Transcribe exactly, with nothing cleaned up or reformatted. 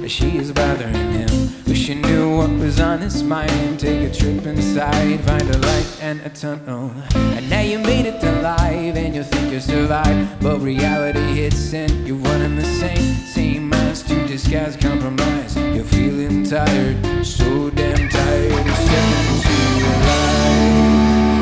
she is bothering him. Wish you knew what was on his mind. Take a trip inside, find a light and a tunnel. And now you made it alive and you think you survived, but reality hits and you're running the same Same minds to disguise compromise. You're feeling tired